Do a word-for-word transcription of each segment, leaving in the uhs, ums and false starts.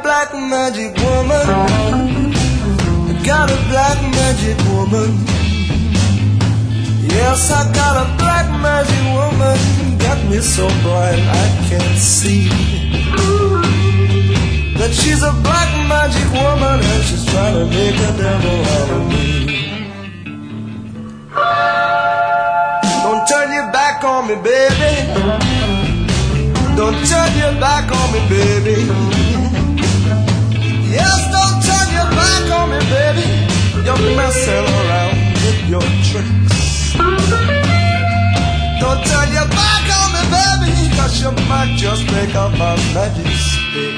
black magic woman. I got a black magic woman. Yes, I got a black magic woman. Got me so blind I can't see that she's a black magic woman and she's trying to make a devil out of me. Don't turn your back on me, baby. Don't turn your back on me, baby. Yes, don't turn your back on me, baby. You're messing around with your tricks. Don't turn your back on me, baby, 'cause you might just break up my magic stick.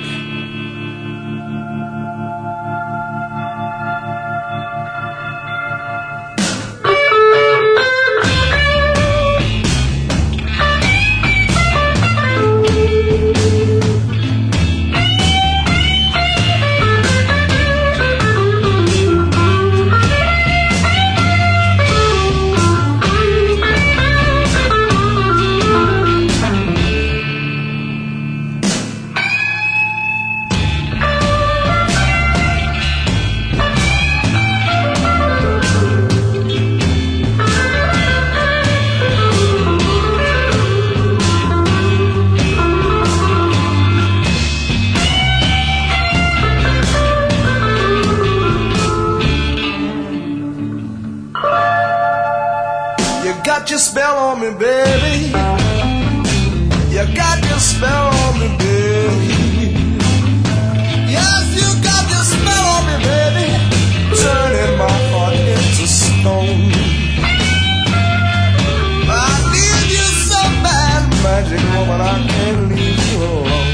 Got your spell on me, baby. You got your spell on me, baby. Yes, you got your spell on me, baby. Turning my heart into stone. I need you so bad, magic woman, I can't leave you alone.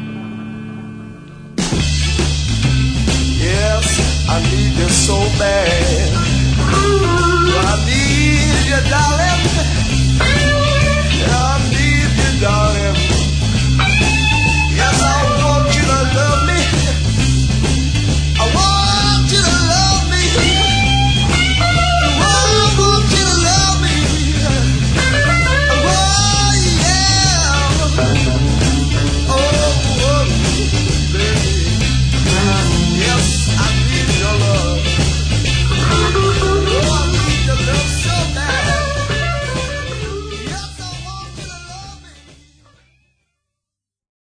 Yes, I need you so bad.